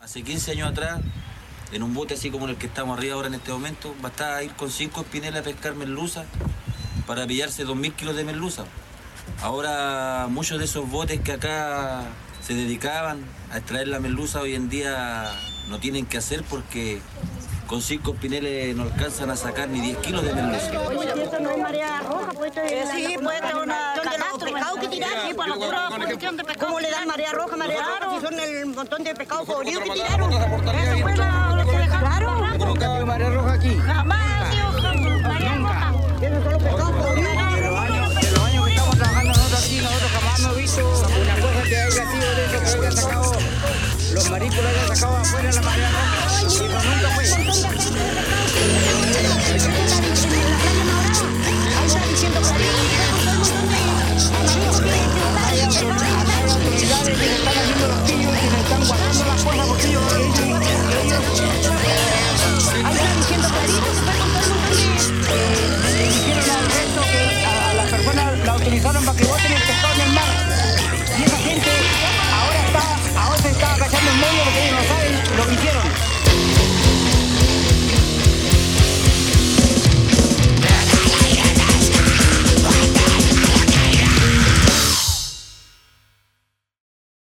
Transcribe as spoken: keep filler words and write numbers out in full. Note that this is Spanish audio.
Hace quince años atrás, en un bote así como en el que estamos arriba ahora en este momento, bastaba ir con cinco espinelas a pescar merluza para pillarse dos mil kilos de merluza. Ahora muchos de esos botes que acá se dedicaban a extraer la merluza hoy en día no tienen que hacer porque con cinco espineles no alcanzan a sacar ni diez kilos de merluza. Esto no es marea roja, pues esto es... Sí, pues esto es una canastra de pescado que tiraron. Sí, pues la pura posición de pescado. ¿Cómo le dan marea roja, marea roja? Si son el montón de pescado podrido que tiraron. Eso fue la- lo que dejaron. Claro. ¿Nunca vio marea roja aquí? Jamás ha sido marea roja. Esos son los pescados podridos. De los años, de los años que estamos trabajando nosotros aquí, nosotros jamás hemos visto una cosa que haya sido de eso, que haya sacado, los mariscos lo hayan sacado afuera de la marea roja. Eso nunca fue. Hay autoridades que le están haciendo los pillos y le están guardando las